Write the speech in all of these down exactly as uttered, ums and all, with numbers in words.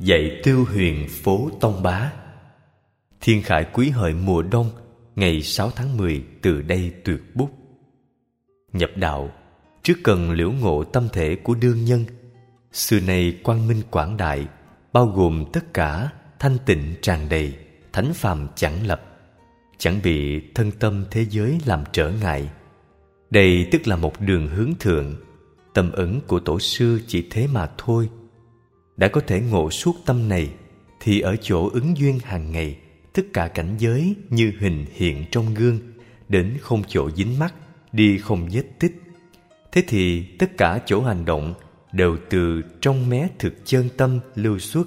Dạy Tiêu Huyền phố Tông Bá. Thiên Khải Quý Hợi mùa đông, ngày sáu tháng mười từ đây tuyệt bút. Nhập đạo, trước cần liễu ngộ tâm thể của đương nhân. Xưa nay quang minh quảng đại, bao gồm tất cả, thanh tịnh tràn đầy, thánh phàm chẳng lập, chẳng bị thân tâm thế giới làm trở ngại. Đây tức là một đường hướng thượng. Tâm ấn của tổ sư chỉ thế mà thôi. Đã có thể ngộ suốt tâm này, thì ở chỗ ứng duyên hàng ngày, tất cả cảnh giới như hình hiện trong gương, đến không chỗ dính mắt, đi không vết tích. Thế thì tất cả chỗ hành động đều từ trong mé thực chân tâm lưu xuất.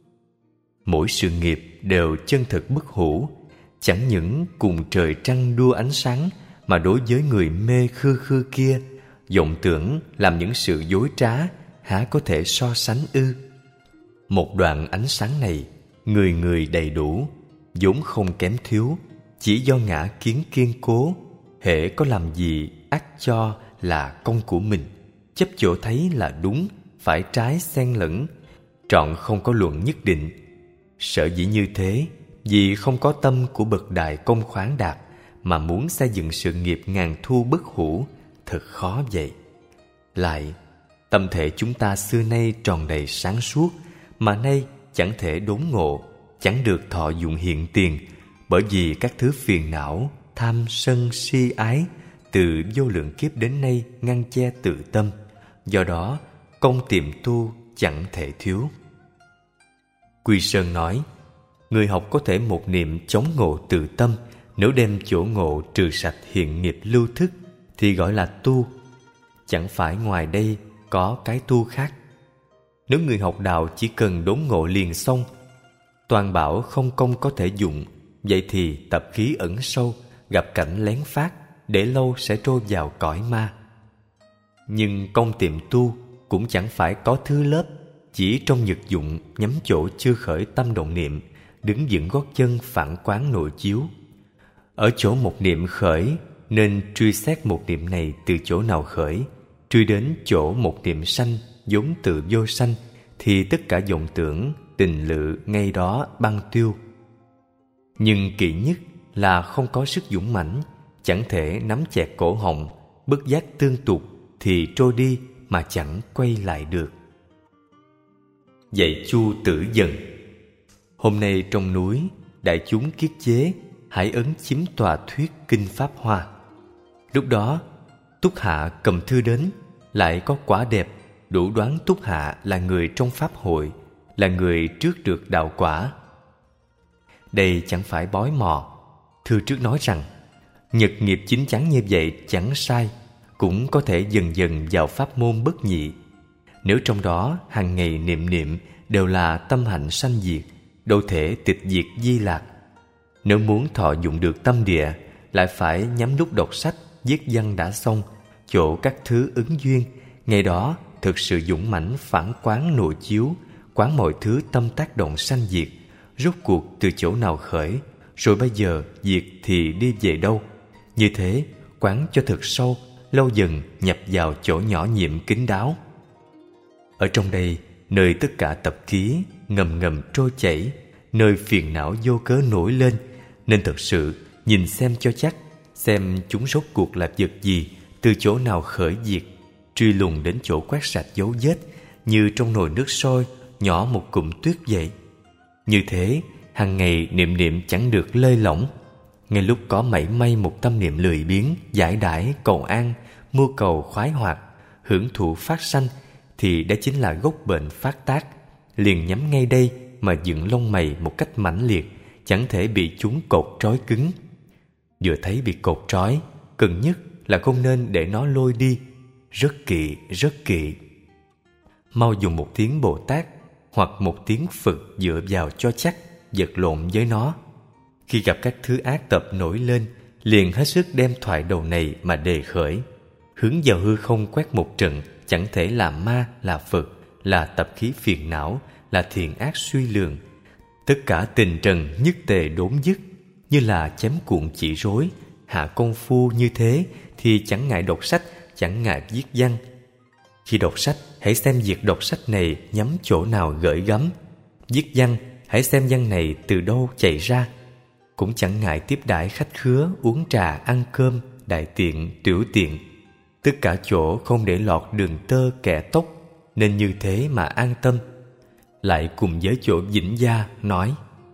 Mỗi sự nghiệp đều chân thực bất hủ, chẳng những cùng trời trăng đua ánh sáng, mà đối với người mê khư khư kia, vọng tưởng làm những sự dối trá, há có thể so sánh ư? Một đoạn ánh sáng này, người người đầy đủ, vốn không kém thiếu, chỉ do ngã kiến kiên cố, hễ có làm gì ắt cho là công của mình, chấp chỗ thấy là đúng, phải trái xen lẫn, trọn không có luận nhất định. Sở dĩ như thế, vì không có tâm của bậc đại công khoáng đạt, mà muốn xây dựng sự nghiệp ngàn thu bất hủ, thật khó vậy. Lại, tâm thể chúng ta xưa nay tròn đầy sáng suốt, mà nay chẳng thể đốn ngộ, chẳng được thọ dụng hiện tiền, bởi vì các thứ phiền não, tham sân si ái từ vô lượng kiếp đến nay ngăn che tự tâm. Do đó, công tìm tu chẳng thể thiếu. Quy Sơn nói, người học có thể một niệm chống ngộ tự tâm, nếu đem chỗ ngộ trừ sạch hiện nghiệp lưu thức, thì gọi là tu. Chẳng phải ngoài đây có cái tu khác. Nếu người học đạo chỉ cần đốn ngộ liền xong, toàn bảo không công có thể dụng, vậy thì tập khí ẩn sâu, gặp cảnh lén phát, để lâu sẽ trôi vào cõi ma. Nhưng công tiệm tu cũng chẳng phải có thứ lớp, chỉ trong nhược dụng nhắm chỗ chưa khởi tâm động niệm, đứng vững gót chân phản quán nội chiếu. Ở chỗ một niệm khởi, nên truy xét một niệm này từ chỗ nào khởi, truy đến chỗ một niệm sanh vốn từ vô sanh, thì tất cả vọng tưởng, tình lự ngay đó băng tiêu. Nhưng kỵ nhất là không có sức dũng mãnh, chẳng thể nắm chẹt cổ họng, bất giác tương tục thì trôi đi mà chẳng quay lại được. Dạy Chu Tử Dần. Hôm nay trong núi, đại chúng kiết chế, hải ấn chiếm tòa thuyết kinh Pháp Hoa. Lúc đó, Túc Hạ cầm thư đến, lại có quả đẹp, đủ đoán Túc Hạ là người trong Pháp hội, là người trước được đạo quả. Đây chẳng phải bói mò. Thư trước nói rằng, nhật nghiệp chín chắn như vậy chẳng sai, cũng có thể dần dần vào pháp môn bất nhị. Nếu trong đó hàng ngày niệm niệm đều là tâm hạnh sanh diệt, đâu thể tịch diệt di lạc. Nếu muốn thọ dụng được tâm địa, lại phải nhắm lúc đọc sách, viết văn đã xong, chỗ các thứ ứng duyên, ngày đó thực sự dũng mãnh phản quán nội chiếu, quán mọi thứ tâm tác động sanh diệt, rốt cuộc từ chỗ nào khởi, rồi bây giờ diệt thì đi về đâu. Như thế, quán cho thực sâu, lâu dần nhập vào chỗ nhỏ nhiệm kín đáo. Ở trong đây, nơi tất cả tập khí ngầm ngầm trôi chảy, nơi phiền não vô cớ nổi lên, nên thật sự nhìn xem cho chắc, xem chúng rốt cuộc là vật gì, từ chỗ nào khởi diệt, truy lùng đến chỗ quét sạch dấu vết, như trong nồi nước sôi nhỏ một cụm tuyết vậy. Như thế, hàng ngày niệm niệm chẳng được lơi lỏng. Ngay lúc có mảy may một tâm niệm lười biếng, giải đãi, cầu an, mưu cầu khoái hoạt, hưởng thụ phát sanh, thì đó chính là gốc bệnh phát tác. Liền nhắm ngay đây mà dựng lông mày một cách mãnh liệt, chẳng thể bị chúng cột trói cứng. Vừa thấy bị cột trói, cần nhất là không nên để nó lôi đi. Rất kỵ, rất kỵ. Mau dùng một tiếng Bồ Tát hoặc một tiếng Phật dựa vào cho chắc, vật lộn với nó. Khi gặp các thứ ác tập nổi lên, liền hết sức đem thoại đầu này mà đề khởi, hướng vào hư không quét một trận, chẳng thể là ma, là Phật, là tập khí phiền não, là thiện ác suy lường. Tất cả tình trần nhất tề đốn dứt, như là chém cuộn chỉ rối. Hạ công phu như thế thì chẳng ngại đọc sách, chẳng ngại viết văn. Khi đọc sách, hãy xem việc đọc sách này nhắm chỗ nào gợi gắm. Viết văn, hãy xem văn này từ đâu chạy ra. Cũng chẳng ngại tiếp đãi khách khứa, uống trà, ăn cơm, đại tiện, tiểu tiện. Tất cả chỗ không để lọt đường tơ kẻ tóc, nên như thế mà an tâm. Lại cùng với chỗ Vĩnh Gia nói: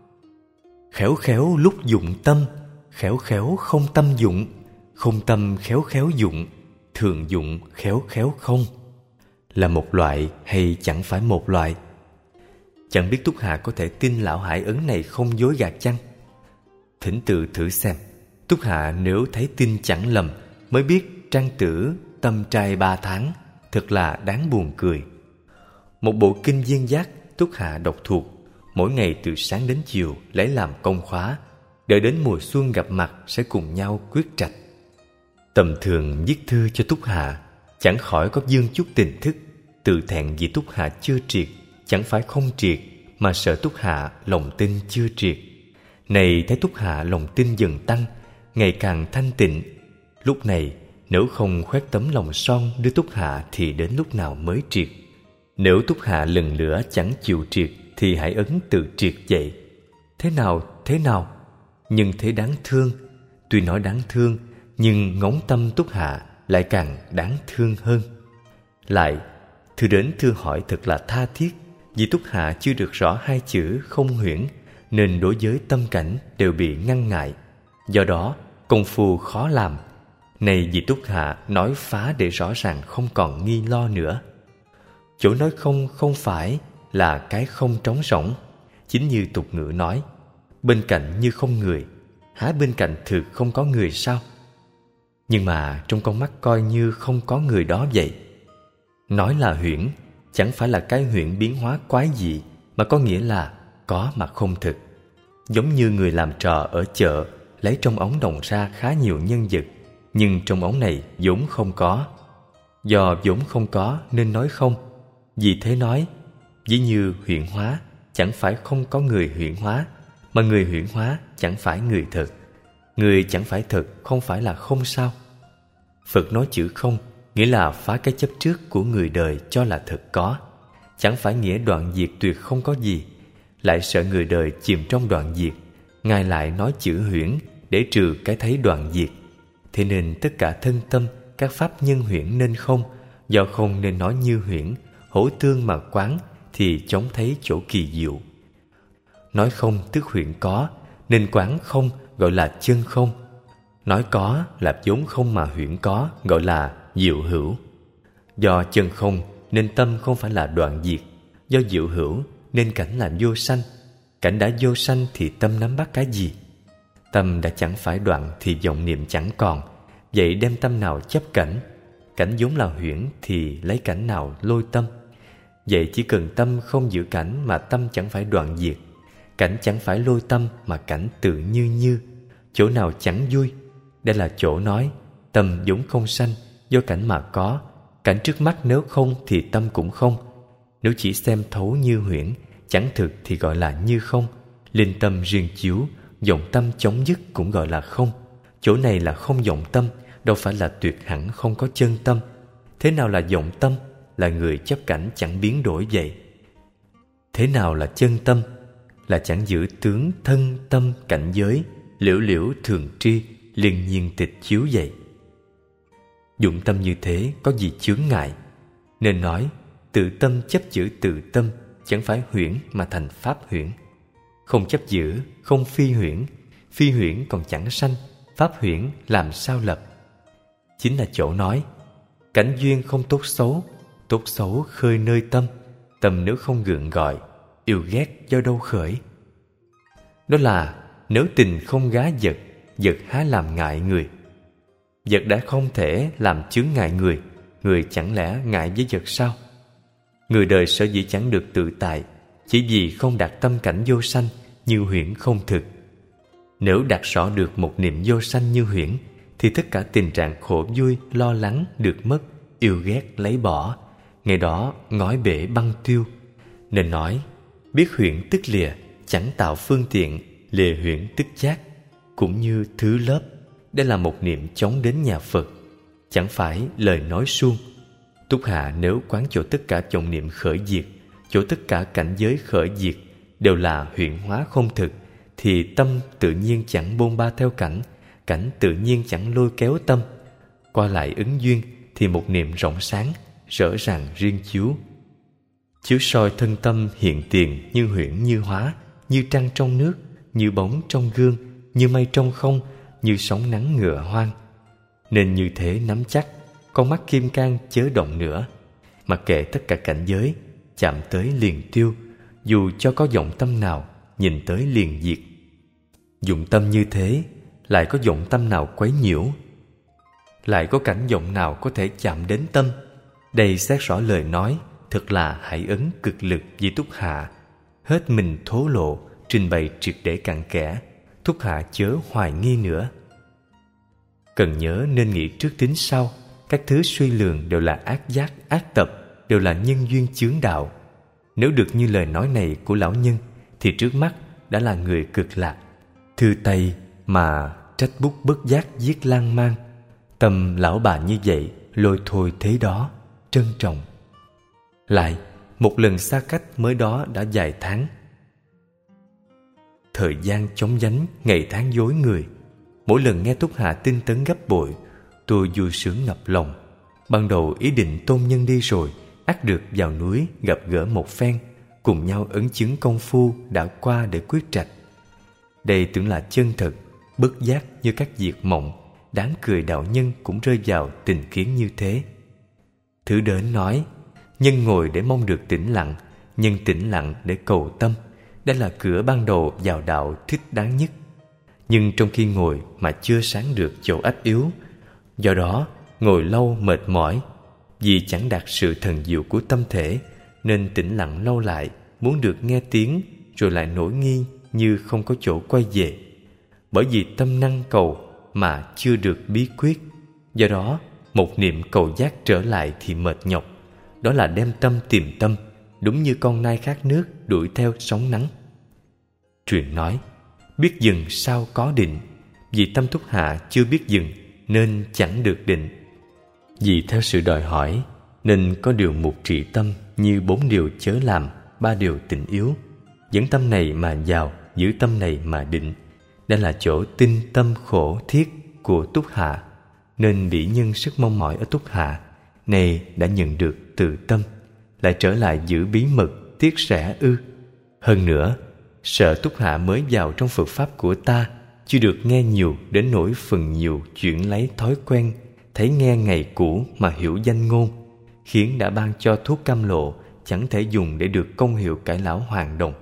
khéo khéo lúc dụng tâm, khéo khéo không tâm dụng, không tâm khéo khéo dụng, thường dụng khéo khéo không. Là một loại hay chẳng phải một loại? Chẳng biết Túc Hạ có thể tin lão hải ấn này không dối gạt chăng? Thỉnh tự thử xem. Túc Hạ nếu thấy tin chẳng lầm, mới biết trang tử tâm trai ba tháng, thật là đáng buồn cười. Một bộ kinh viên giác Túc Hạ đọc thuộc, mỗi ngày từ sáng đến chiều lấy làm công khóa, đợi đến mùa xuân gặp mặt sẽ cùng nhau quyết trạch. Tầm thường viết thư cho Túc Hạ, chẳng khỏi có dương chút tình thức, tự thẹn vì Túc Hạ chưa triệt, chẳng phải không triệt, mà sợ Túc Hạ lòng tin chưa triệt. Này thấy Túc Hạ lòng tin dần tăng, ngày càng thanh tịnh. Lúc này nếu không khoét tấm lòng son đưa Túc Hạ thì đến lúc nào mới triệt? Nếu Túc Hạ lần nữa chẳng chịu triệt thì hãy ấn tự triệt vậy. Thế nào, thế nào? Nhưng thế đáng thương. Tuy nói đáng thương, nhưng ngóng tâm Túc Hạ lại càng đáng thương hơn. Lại, thư đến thư hỏi thật là tha thiết, vì Túc Hạ chưa được rõ hai chữ không huyễn, nên đối với tâm cảnh đều bị ngăn ngại. Do đó, công phu khó làm. Này vì Túc Hạ nói phá để rõ ràng không còn nghi lo nữa. Chỗ nói không không phải là cái không trống rỗng. Chính như tục ngữ nói, bên cạnh như không người, há bên cạnh thực không có người sao? Nhưng mà trong con mắt coi như không có người đó vậy. Nói là huyễn, chẳng phải là cái huyễn biến hóa quái dị, mà có nghĩa là có mà không thực. Giống như người làm trò ở chợ, lấy trong ống đồng ra khá nhiều nhân vật, nhưng trong ống này vốn không có. Do vốn không có nên nói không. Vì thế nói, ví như huyễn hóa, chẳng phải không có người huyễn hóa, mà người huyễn hóa chẳng phải người thật. Người chẳng phải thật không phải là không sao? Phật nói chữ không, nghĩa là phá cái chấp trước của người đời cho là thật có. Chẳng phải nghĩa đoạn diệt tuyệt không có gì. Lại sợ người đời chìm trong đoạn diệt, Ngài lại nói chữ huyễn để trừ cái thấy đoạn diệt. Thế nên tất cả thân tâm, các pháp nhân huyễn nên không, do không nên nói như huyễn, hỗ tương mà quán thì chống thấy chỗ kỳ diệu. Nói không tức huyễn có, nên quán không gọi là chân không. Nói có là vốn không mà huyễn có, gọi là diệu hữu. Do chân không nên tâm không phải là đoạn diệt, do diệu hữu nên cảnh là vô sanh. Cảnh đã vô sanh thì tâm nắm bắt cái gì? Tâm đã chẳng phải đoạn thì vọng niệm chẳng còn. Vậy đem tâm nào chấp cảnh? Cảnh vốn là huyễn thì lấy cảnh nào lôi tâm? Vậy chỉ cần tâm không giữ cảnh mà tâm chẳng phải đoạn diệt. Cảnh chẳng phải lôi tâm mà cảnh tự như như. Chỗ nào chẳng vui? Đây là chỗ nói tâm vốn không sanh, do cảnh mà có. Cảnh trước mắt nếu không thì tâm cũng không. Nếu chỉ xem thấu như huyễn, chẳng thực thì gọi là như không. Linh tâm riêng chiếu, vọng tâm chóng dứt cũng gọi là không. Chỗ này là không vọng tâm, đâu phải là tuyệt hẳn không có chân tâm. Thế nào là vọng tâm? Là người chấp cảnh chẳng biến đổi vậy. Thế nào là chân tâm? Là chẳng giữ tướng thân tâm cảnh giới, liễu liễu thường tri, liên nhiên tịch chiếu vậy. Dụng tâm như thế có gì chướng ngại? Nên nói tự tâm chấp giữ tự tâm, chẳng phải huyễn mà thành pháp huyễn. Không chấp giữ, không phi huyễn. Phi huyễn còn chẳng sanh, pháp huyễn làm sao lập? Chính là chỗ nói cảnh duyên không tốt xấu, tốt xấu khơi nơi tâm. Tâm nếu không gượng gọi, yêu ghét do đâu khởi? Đó là nếu tình không gá vật, vật há làm ngại người. Vật đã không thể làm chướng ngại người, người chẳng lẽ ngại với vật sao? Người đời sở dĩ chẳng được tự tại, chỉ vì không đạt tâm cảnh vô sanh như huyễn không thực. Nếu đạt rõ được một niệm vô sanh như huyễn, thì tất cả tình trạng khổ vui, lo lắng được mất, yêu ghét lấy bỏ, ngày đó ngói bể băng tiêu. Nên nói biết huyễn tức lìa, chẳng tạo phương tiện, lìa huyễn tức giác. Cũng như thứ lớp, đây là một niệm chống đến nhà Phật, chẳng phải lời nói suông. Túc Hạ nếu quán chỗ tất cả vọng niệm khởi diệt, chỗ tất cả cảnh giới khởi diệt, đều là huyễn hóa không thực, thì tâm tự nhiên chẳng bôn ba theo cảnh, cảnh tự nhiên chẳng lôi kéo tâm. Qua lại ứng duyên thì một niệm rộng sáng, rõ ràng riêng chiếu. Chiếu soi thân tâm hiện tiền như huyễn như hóa, như trăng trong nước, như bóng trong gương, như mây trong không, như sóng nắng ngựa hoang. Nên như thế nắm chắc, con mắt kim cang chớ động nữa. Mặc kệ tất cả cảnh giới, chạm tới liền tiêu, dù cho có vọng tâm nào, nhìn tới liền diệt. Dụng tâm như thế, lại có vọng tâm nào quấy nhiễu? Lại có cảnh vọng nào có thể chạm đến tâm? Đây xét rõ lời nói, thật là hải ấn cực lực vì Túc Hạ. Hết mình thố lộ, trình bày triệt để cặn kẽ, Túc Hạ chớ hoài nghi nữa. Cần nhớ nên nghĩ trước tính sau, các thứ suy lường đều là ác giác, ác tập, đều là nhân duyên chướng đạo. Nếu được như lời nói này của lão nhân, thì trước mắt đã là người cực lạc. Thư tay mà trách bút bất giác viết lan man. Tâm lão bà như vậy, lôi thôi thế đó, trân trọng. Lại, một lần xa cách mới đó đã vài tháng. Thời gian chóng vánh, ngày tháng dối người. Mỗi lần nghe Túc Hạ tinh tấn gấp bội, tôi vui sướng ngập lòng. Ban đầu ý định tôn nhân đi rồi, ắt được vào núi gặp gỡ một phen, cùng nhau ấn chứng công phu đã qua để quyết trạch. Đây tưởng là chân thật, bất giác như các việc mộng. Đáng cười đạo nhân cũng rơi vào tình kiến như thế. Thử đến nói, nhân ngồi để mong được tĩnh lặng, nhân tĩnh lặng để cầu tâm. Đây là cửa ban đầu vào đạo thích đáng nhất. Nhưng trong khi ngồi mà chưa sáng được chỗ ách yếu, do đó ngồi lâu mệt mỏi. Vì chẳng đạt sự thần diệu của tâm thể, nên tĩnh lặng lâu lại, muốn được nghe tiếng, rồi lại nổi nghi như không có chỗ quay về. Bởi vì tâm năng cầu mà chưa được bí quyết, do đó một niệm cầu giác trở lại thì mệt nhọc. Đó là đem tâm tìm tâm, đúng như con nai khát nước đuổi theo sóng nắng. Truyền nói, biết dừng sao có định. Vì tâm Túc Hạ chưa biết dừng, nên chẳng được định. Vì theo sự đòi hỏi, nên có điều mục trị tâm như bốn điều chớ làm, ba điều tịnh yếu. Dẫn tâm này mà vào, giữ tâm này mà định. Đây là chỗ tinh tâm khổ thiết của Túc Hạ. Nên bị nhân sức mong mỏi ở Túc Hạ này đã nhận được từ tâm, lại trở lại giữ bí mật tiếc rẻ ư? Hơn nữa, sợ Túc Hạ mới vào trong Phật Pháp của ta, chưa được nghe nhiều đến nỗi phần nhiều chuyển lấy thói quen, thấy nghe ngày cũ mà hiểu danh ngôn, khiến đã ban cho thuốc cam lộ chẳng thể dùng để được công hiệu cải lão hoàng đồng.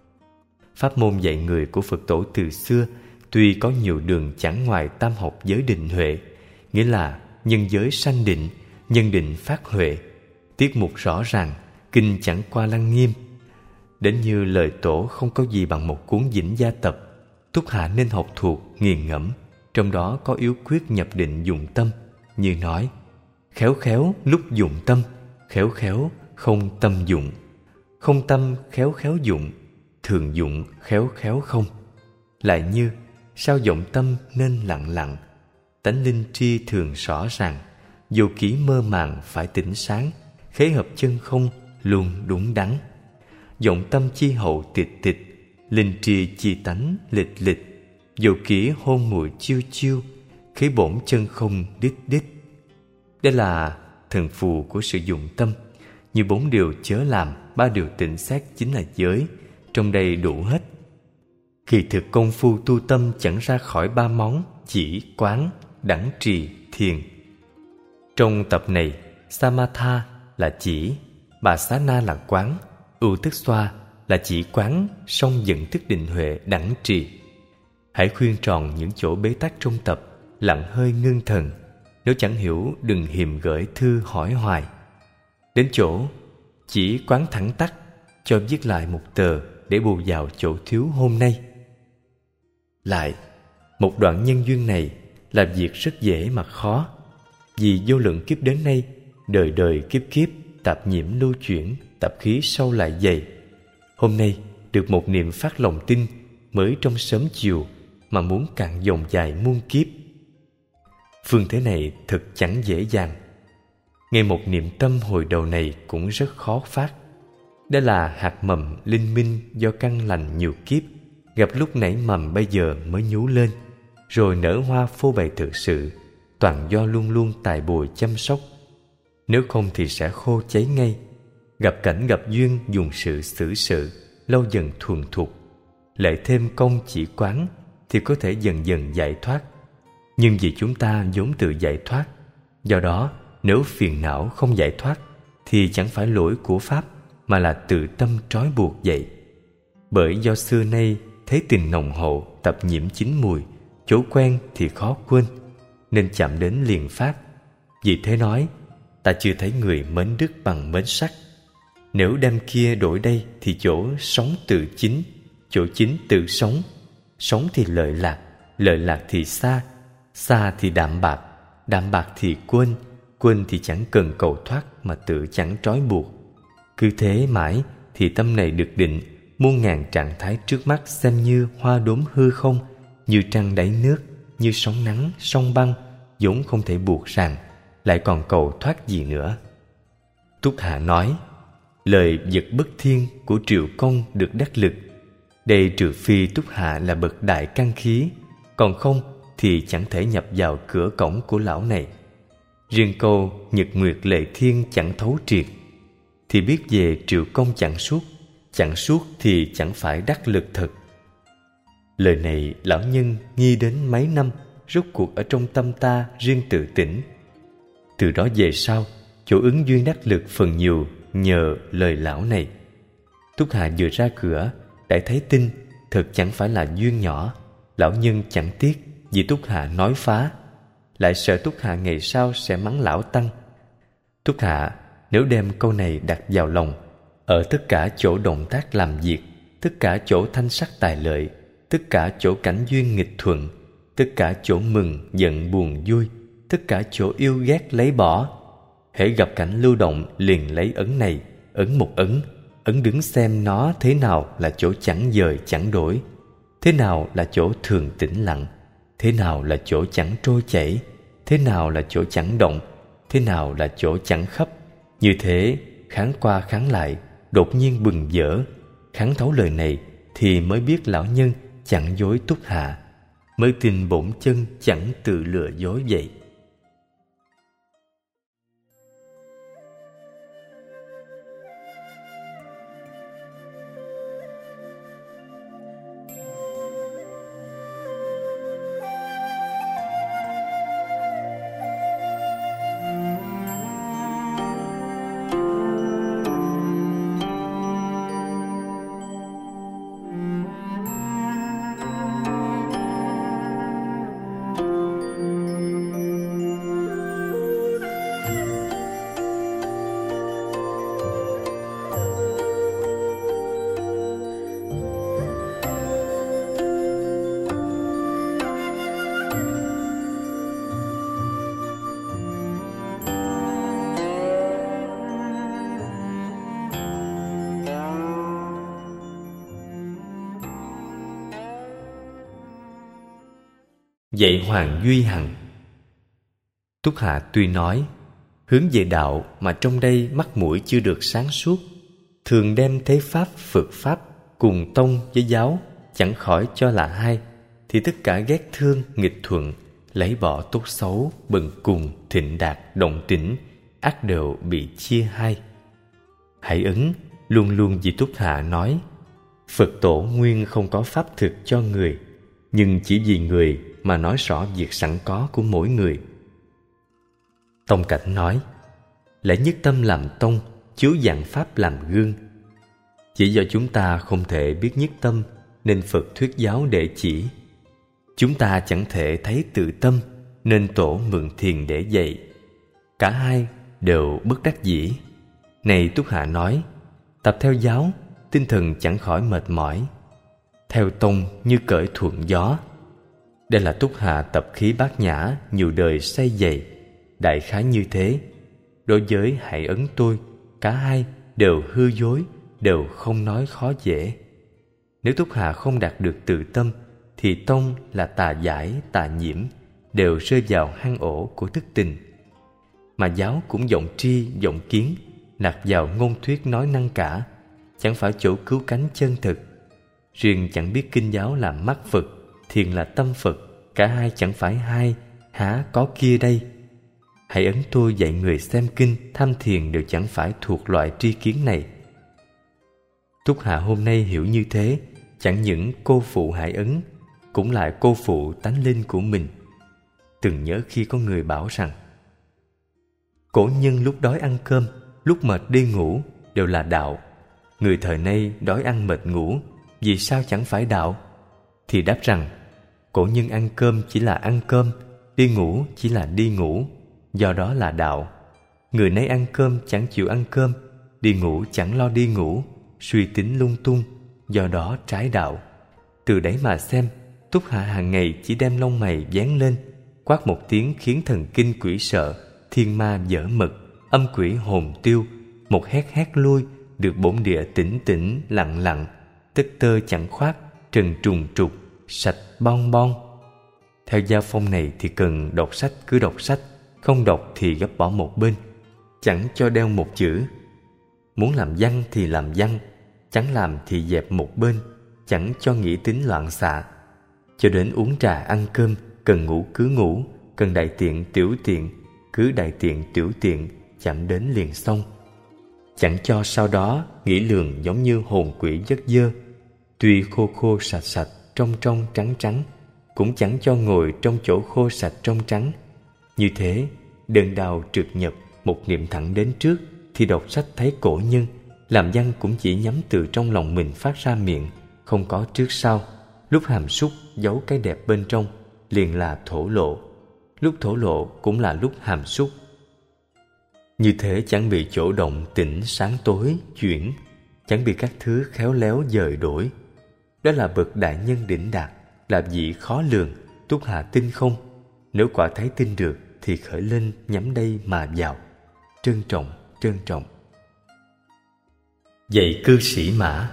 Pháp môn dạy người của Phật tổ từ xưa tuy có nhiều đường chẳng ngoài tam học giới định huệ, nghĩa là nhân giới sanh định, nhân định phát huệ. Tiết mục rõ ràng, kinh chẳng qua lăng nghiêm. Đến như lời tổ không có gì bằng một cuốn Vĩnh Gia Tập. Túc Hạ nên học thuộc, nghiền ngẫm. Trong đó có yếu quyết nhập định dụng tâm, như nói: khéo khéo lúc dụng tâm, khéo khéo không tâm dụng, không tâm khéo khéo dụng, thường dụng khéo khéo không. Lại như sao vọng tâm nên lặng lặng, tánh linh tri thường rõ ràng, vô ký mơ màng phải tỉnh sáng, khế hợp chân không luôn đúng đắn. Vọng tâm chi hậu tịch tịch, linh tri chi tánh lịch lịch, vô ký hôn muội chiêu chiêu, khế bổn chân không đích đích. Đây là thần phù của sự dụng tâm. Như bốn điều chớ làm, ba điều tịnh sát chính là giới, trong đây đủ hết. Kỳ thực công phu tu tâm chẳng ra khỏi ba món chỉ, quán, đẳng trì, thiền. Trong tập này, Samatha là chỉ, Basana là quán, Utiswa là chỉ quán, song dẫn thức định huệ đẳng trì. Hãy khuyên tròn những chỗ bế tắc trong tập, lặng hơi ngưng thần. Nếu chẳng hiểu đừng hiềm gửi thư hỏi hoài. Đến chỗ chỉ quán thẳng tắc, cho viết lại một tờ để bù vào chỗ thiếu hôm nay. Lại, một đoạn nhân duyên này là việc rất dễ mà khó. Vì vô lượng kiếp đến nay, đời đời kiếp kiếp tạp nhiễm lưu chuyển, tạp khí sâu lại dày. Hôm nay được một niệm phát lòng tin mới trong sớm chiều mà muốn cạn dòng dài muôn kiếp. Phương thế này thật chẳng dễ dàng. Ngay một niệm tâm hồi đầu này cũng rất khó phát. Đó là hạt mầm linh minh do căn lành nhiều kiếp, gặp lúc nảy mầm bây giờ mới nhú lên, rồi nở hoa phô bày thực sự, toàn do luôn luôn tài bồi chăm sóc. Nếu không thì sẽ khô cháy ngay. Gặp cảnh gặp duyên dùng sự xử sự, lâu dần thuần thục. Lại thêm công chỉ quán thì có thể dần dần giải thoát. Nhưng vì chúng ta vốn tự giải thoát, do đó nếu phiền não không giải thoát thì chẳng phải lỗi của Pháp, mà là tự tâm trói buộc vậy. Bởi do xưa nay thấy tình nồng hậu, tập nhiễm chín mùi, chỗ quen thì khó quên, nên chạm đến liền phát. Vì thế nói, ta chưa thấy người mến đức bằng mến sắc. Nếu đem kia đổi đây thì chỗ sống tự chính, chỗ chính tự sống. Sống thì lợi lạc, lợi lạc thì xa, xa thì đạm bạc, đạm bạc thì quên, quên thì chẳng cần cầu thoát mà tự chẳng trói buộc. Cứ thế mãi thì tâm này được định, muôn ngàn trạng thái trước mắt xem như hoa đốm hư không, như trăng đáy nước, như sóng nắng, sông băng, vốn không thể buộc ràng, lại còn cầu thoát gì nữa. Túc Hạ nói, lời vật bất thiên của Triệu Công được đắc lực. Đây trừ phi Túc Hạ là bậc đại căn khí, còn không thì chẳng thể nhập vào cửa cổng của lão này. Riêng câu nhật nguyệt lệ thiên chẳng thấu triệt thì biết về Triệu Công chẳng suốt, chẳng suốt thì chẳng phải đắc lực thật. Lời này lão nhân nghi đến mấy năm, rốt cuộc ở trong tâm ta riêng tự tỉnh. Từ đó về sau, chỗ ứng duyên đắc lực phần nhiều nhờ lời lão này. Túc Hạ vừa ra cửa đã thấy tin, thật chẳng phải là duyên nhỏ. Lão nhân chẳng tiếc vì Túc Hạ nói phá, lại sợ Túc Hạ ngày sau sẽ mắng lão tăng. Túc Hạ nếu đem câu này đặt vào lòng, ở tất cả chỗ động tác làm việc, tất cả chỗ thanh sắc tài lợi, tất cả chỗ cảnh duyên nghịch thuận, tất cả chỗ mừng giận buồn vui, tất cả chỗ yêu ghét lấy bỏ, hễ gặp cảnh lưu động liền lấy ấn này, ấn một ấn, ấn đứng xem nó thế nào là chỗ chẳng dời chẳng đổi, thế nào là chỗ thường tĩnh lặng, thế nào là chỗ chẳng trôi chảy, thế nào là chỗ chẳng động, thế nào là chỗ chẳng khắp. Như thế kháng qua kháng lại, đột nhiên bừng dở. Kháng thấu lời này thì mới biết lão nhân chẳng dối Túc Hạ, mới tin bổn chân chẳng tự lừa dối vậy. Dạy Hoàng Duy Hằng. Túc Hạ tuy nói hướng về đạo mà trong đây mắt mũi chưa được sáng suốt, thường đem thế pháp Phật pháp cùng tông với giáo chẳng khỏi cho là hai, thì tất cả ghét thương nghịch thuận, lấy bỏ tốt xấu, bần cùng thịnh đạt động tĩnh, ắt đều bị chia hai. Hãy ứng luôn luôn vì Túc Hạ nói, Phật tổ nguyên không có pháp thực cho người, nhưng chỉ vì người mà nói rõ việc sẵn có của mỗi người. Tông Cảnh nói, lẽ nhất tâm làm tông, chiếu dạng pháp làm gương. Chỉ do chúng ta không thể biết nhất tâm, nên Phật thuyết giáo để chỉ. Chúng ta chẳng thể thấy tự tâm, nên tổ mượn thiền để dạy. Cả hai đều bất đắc dĩ. Này Túc Hạ nói, tập theo giáo, tinh thần chẳng khỏi mệt mỏi. Theo tông như cởi thuận gió. Đây là Túc Hạ tập khí bát nhã, nhiều đời say dày. Đại khái như thế. Đối với hãy ấn tôi, cả hai đều hư dối, đều không nói khó dễ. Nếu Túc Hạ không đạt được tự tâm, thì tông là tà giải, tà nhiễm, đều rơi vào hang ổ của thức tình. Mà giáo cũng vọng tri, vọng kiến, nạp vào ngôn thuyết nói năng cả, chẳng phải chỗ cứu cánh chân thực. Riêng chẳng biết kinh giáo là mắt Phật, thiền là tâm Phật, cả hai chẳng phải hai, há có kia đây. Hãy ấn tôi dạy người xem kinh, tham thiền đều chẳng phải thuộc loại tri kiến này. Túc Hạ hôm nay hiểu như thế, chẳng những cô phụ Hải Ấn, cũng lại cô phụ tánh linh của mình. Từng nhớ khi có người bảo rằng cổ nhân lúc đói ăn cơm, lúc mệt đi ngủ đều là đạo. Người thời nay đói ăn mệt ngủ, vì sao chẳng phải đạo? Thì đáp rằng cổ nhân ăn cơm chỉ là ăn cơm, đi ngủ chỉ là đi ngủ, do đó là đạo. Người nay ăn cơm chẳng chịu ăn cơm, đi ngủ chẳng lo đi ngủ, suy tính lung tung, do đó trái đạo. Từ đấy mà xem, Túc Hạ hàng ngày chỉ đem lông mày dán lên, quát một tiếng khiến thần kinh quỷ sợ, thiên ma dở mật, âm quỷ hồn tiêu. Một hét hét lui, được bổn địa tĩnh tĩnh lặng lặng, tất tơ chẳng khoát, trần trùng trục, sạch bon bon. Theo gia phong này thì cần đọc sách cứ đọc sách, không đọc thì gấp bỏ một bên, chẳng cho đeo một chữ. Muốn làm văn thì làm văn, chẳng làm thì dẹp một bên, chẳng cho nghĩ tính loạn xạ. Cho đến uống trà ăn cơm, cần ngủ cứ ngủ, cần đại tiện tiểu tiện, cứ đại tiện tiểu tiện, chạm đến liền xong. Chẳng cho sau đó nghĩ lường giống như hồn quỷ giấc dơ, tuy khô khô sạch sạch, trong trong trắng trắng, cũng chẳng cho ngồi trong chỗ khô sạch trong trắng. Như thế, đơn đào trượt nhập, một niệm thẳng đến trước, thì đọc sách thấy cổ nhân, làm văn cũng chỉ nhắm từ trong lòng mình phát ra miệng, không có trước sau. Lúc hàm súc giấu cái đẹp bên trong, liền là thổ lộ. Lúc thổ lộ cũng là lúc hàm súc. Như thế chẳng bị chỗ động tĩnh sáng tối chuyển, chẳng bị các thứ khéo léo dời đổi. Đó là bậc đại nhân đỉnh đạt, là vị khó lường. Túc Hạ tin không? Nếu quả thấy tin được thì khởi lên nhắm đây mà vào. Trân trọng, trân trọng. Dạy cư sĩ Mã.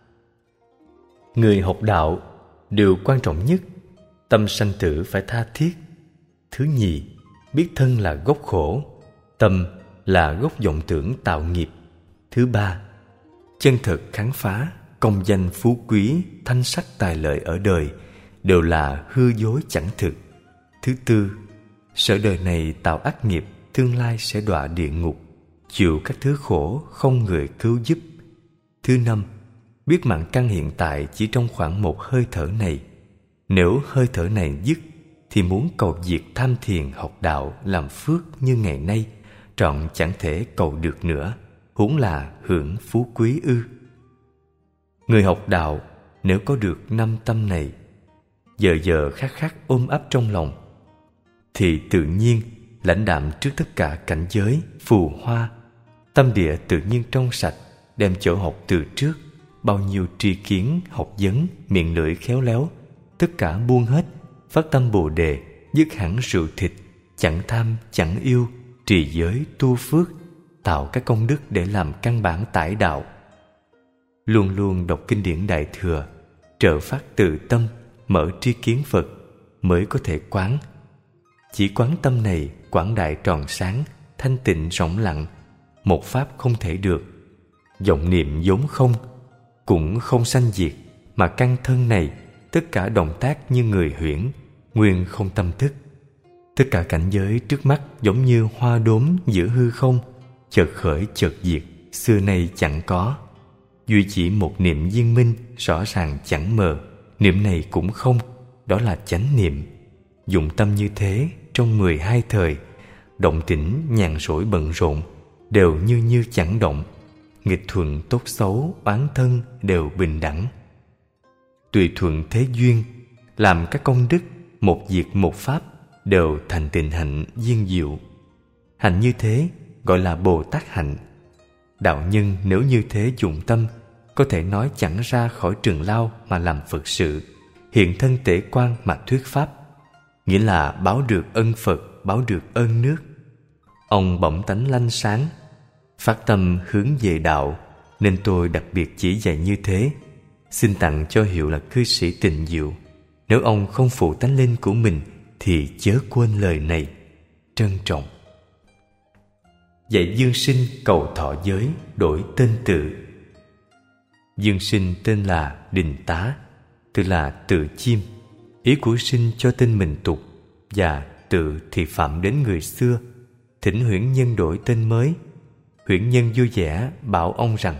Người học đạo, điều quan trọng nhất, tâm sanh tử phải tha thiết. Thứ nhì, biết thân là gốc khổ, tâm là gốc vọng tưởng tạo nghiệp. Thứ ba, chân thật khám phá, công danh phú quý, thanh sắc tài lợi ở đời đều là hư dối chẳng thực. Thứ tư, sở đời này tạo ác nghiệp, tương lai sẽ đọa địa ngục, chịu các thứ khổ không người cứu giúp. Thứ năm, biết mạng căn hiện tại chỉ trong khoảng một hơi thở này. Nếu hơi thở này dứt, thì muốn cầu diệt tham thiền học đạo làm phước như ngày nay, trọn chẳng thể cầu được nữa, huống là hưởng phú quý ư. Người học đạo nếu có được năm tâm này, giờ giờ khát khát ôm ấp trong lòng, thì tự nhiên lãnh đạm trước tất cả cảnh giới phù hoa, tâm địa tự nhiên trong sạch, đem chỗ học từ trước, bao nhiêu tri kiến học vấn, miệng lưỡi khéo léo, tất cả buông hết, phát tâm Bồ đề, dứt hẳn rượu thịt, chẳng tham chẳng yêu, trì giới tu phước, tạo các công đức để làm căn bản tải đạo. Luôn luôn đọc kinh điển Đại Thừa, trợ phát từ tâm, mở tri kiến Phật, mới có thể quán. Chỉ quán tâm này quảng đại tròn sáng, thanh tịnh rộng lặng, một pháp không thể được. Vọng niệm vốn không, cũng không sanh diệt, mà căn thân này tất cả động tác như người huyễn, nguyên không tâm thức. Tất cả cảnh giới trước mắt giống như hoa đốm giữa hư không, chợt khởi chợt diệt, xưa nay chẳng có. Duy chỉ một niệm viên minh, rõ ràng chẳng mờ, niệm này cũng không, đó là chánh niệm. Dụng tâm như thế trong mười hai thời, động tĩnh nhàn rỗi bận rộn, đều như như chẳng động. Nghịch thuận tốt xấu, oán thân đều bình đẳng. Tùy thuận thế duyên, làm các công đức, một việc một pháp, đều thành tịnh hạnh viên diệu. Hạnh như thế gọi là Bồ Tát hạnh. Đạo nhân nếu như thế dụng tâm, có thể nói chẳng ra khỏi trường lao mà làm Phật sự, hiện thân tể quan mà thuyết pháp, nghĩa là báo được ân Phật, báo được ơn nước. Ông bỗng tánh lanh sáng, phát tâm hướng về đạo, nên tôi đặc biệt chỉ dạy như thế, xin tặng cho hiệu là cư sĩ Tịnh Diệu. Nếu ông không phụ tánh linh của mình thì chớ quên lời này. Trân trọng. Dạy dương sinh cầu thọ giới, đổi tên tự. Dương sinh tên là Đình Tá, tức là tự chim. Ý của sinh cho tên mình tục, và tự thì phạm đến người xưa. Thỉnh Huyễn Nhân đổi tên mới. Huyễn Nhân vui vẻ bảo ông rằng: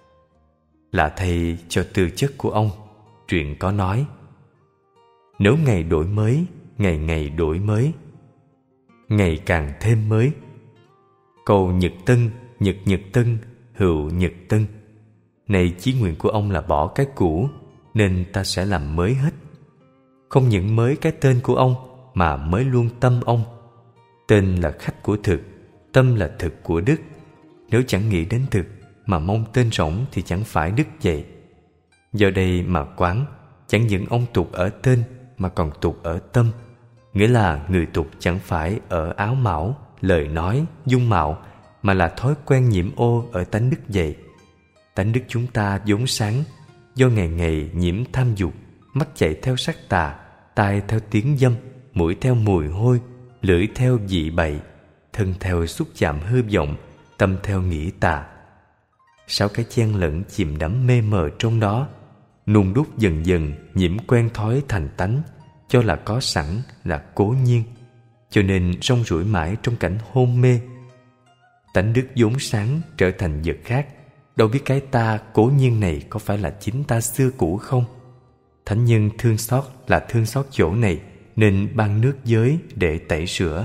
Lạ thay cho tư chất của ông, truyện có nói: Nếu ngày đổi mới, ngày ngày đổi mới, ngày càng thêm mới. Cầu nhật tân, nhật nhật tân, hữu nhật tân. Này chí nguyện của ông là bỏ cái cũ, nên ta sẽ làm mới hết. Không những mới cái tên của ông, mà mới luôn tâm ông. Tên là khách của thực, tâm là thực của đức. Nếu chẳng nghĩ đến thực, mà mong tên rỗng thì chẳng phải đức vậy. Do đây mà quán, chẳng những ông tục ở tên, mà còn tục ở tâm. Nghĩa là người tục chẳng phải ở áo mão, lời nói, dung mạo, mà là thói quen nhiễm ô ở tánh đức vậy. Tánh đức chúng ta vốn sáng, do ngày ngày nhiễm tham dục, mắt chạy theo sắc tà, tai theo tiếng dâm, mũi theo mùi hôi, lưỡi theo dị bậy, thân theo xúc chạm hư vọng, tâm theo nghĩ tà. Sáu cái chen lẫn chìm đắm mê mờ trong đó, nung đúc dần dần nhiễm quen thói thành tánh, cho là có sẵn, là cố nhiên, cho nên rong ruổi mãi trong cảnh hôn mê. Tánh đức vốn sáng trở thành vật khác, đâu biết cái ta cố nhiên này có phải là chính ta xưa cũ không? Thánh nhân thương xót là thương xót chỗ này, nên ban nước giới để tẩy rửa.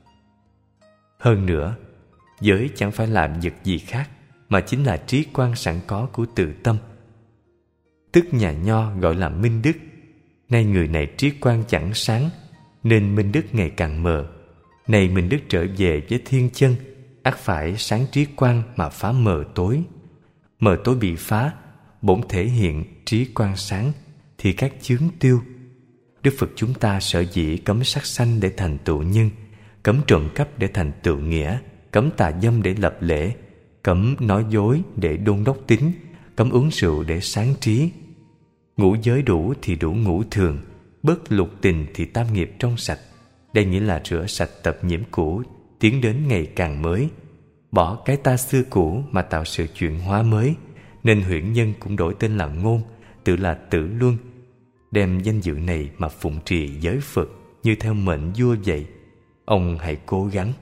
Hơn nữa, giới chẳng phải làm vật gì khác, mà chính là trí quan sẵn có của tự tâm. Tức nhà Nho gọi là minh đức. Nay người này trí quan chẳng sáng, nên minh đức ngày càng mờ. Này minh đức trở về với thiên chân, ắt phải sáng trí quan mà phá mờ tối. Mờ tối bị phá, bổn thể hiện trí quan sáng, thì các chướng tiêu. Đức Phật chúng ta sở dĩ cấm sát sanh để thành tựu nhân, cấm trộm cắp để thành tựu nghĩa, cấm tà dâm để lập lễ, cấm nói dối để đôn đốc tín, cấm uống rượu để sáng trí. Ngũ giới đủ thì đủ ngũ thường, bớt lục tình thì tam nghiệp trong sạch. Đây nghĩa là rửa sạch tập nhiễm cũ, tiến đến ngày càng mới. Bỏ cái ta xưa cũ mà tạo sự chuyển hóa mới. Nên Huyễn Nhân cũng đổi tên là Ngôn, tự là Tử Luân. Đem danh dự này mà phụng trì giới Phật như theo mệnh vua vậy. Ông hãy cố gắng.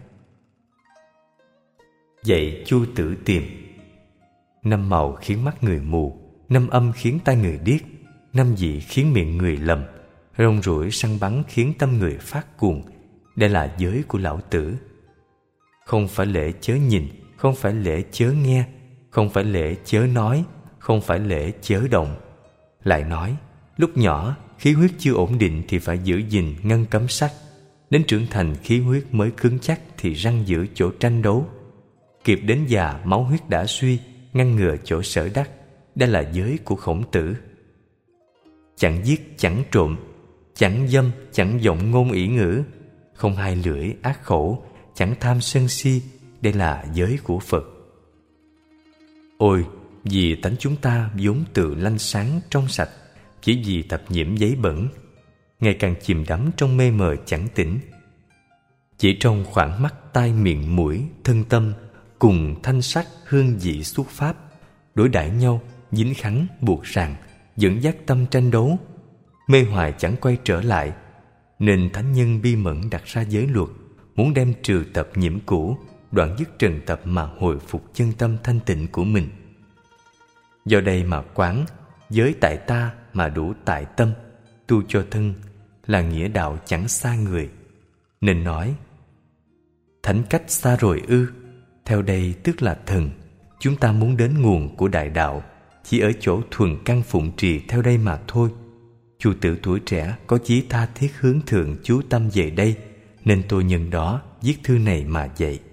Dạy Chu Tử Tiềm. Năm màu khiến mắt người mù, năm âm khiến tai người điếc, năm dị khiến miệng người lầm, rong ruổi săn bắn khiến tâm người phát cuồng. Đây là giới của Lão Tử. Không phải lễ chớ nhìn, không phải lễ chớ nghe, không phải lễ chớ nói, không phải lễ chớ động. Lại nói, lúc nhỏ khí huyết chưa ổn định thì phải giữ gìn ngăn cấm sắt. Đến trưởng thành khí huyết mới cứng chắc thì răng giữ chỗ tranh đấu. Kịp đến già máu huyết đã suy, ngăn ngừa chỗ sở đắc. Đây là giới của Khổng Tử. Chẳng giết, chẳng trộm, chẳng dâm, chẳng vọng ngôn ỷ ngữ, không hai lưỡi ác khẩu, chẳng tham sân si. Đây là giới của Phật. Ôi, vì tánh chúng ta vốn tự lanh sáng trong sạch, chỉ vì tập nhiễm giấy bẩn, ngày càng chìm đắm trong mê mờ chẳng tỉnh. Chỉ trong khoảng mắt tai miệng mũi thân tâm, cùng thanh sắc hương vị xuất pháp, đối đãi nhau, dính khắng buộc ràng, dẫn dắt tâm tranh đấu, mê hoài chẳng quay trở lại. Nên thánh nhân bi mẫn đặt ra giới luật, muốn đem trừ tập nhiễm cũ, đoạn dứt trần tập mà hồi phục chân tâm thanh tịnh của mình. Do đây mà quán, giới tại ta mà đủ tại tâm, tu cho thân, là nghĩa đạo chẳng xa người. Nên nói, thánh cách xa rồi ư? Theo đây tức là thần. Chúng ta muốn đến nguồn của đại đạo, chỉ ở chỗ thuần căn phụng trì theo đây mà thôi. Chu Tử tuổi trẻ có chí tha thiết hướng thượng chú tâm về đây, nên tôi nhân đó viết thư này mà dạy.